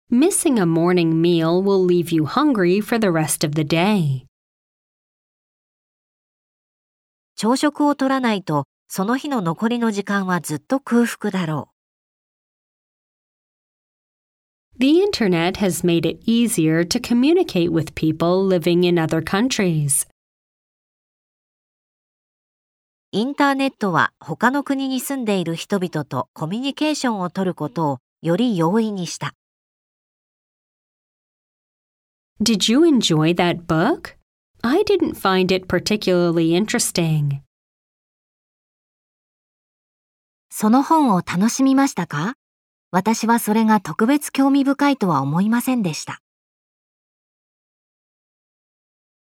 Missing a morning meal will leave you hungry for the rest of the day. 朝食を取らないと、その日の残りの時間はずっと空腹だろう。 The internet has made it easier to communicate with people living in other countries. インターネットは他の国に住んでいる人々とコミュニケーションを取ることをより容易にした。 Did you enjoy that book? I didn't find it particularly interesting. その本を楽しみましたか？私はそれが特別興味深いとは思いませんでした。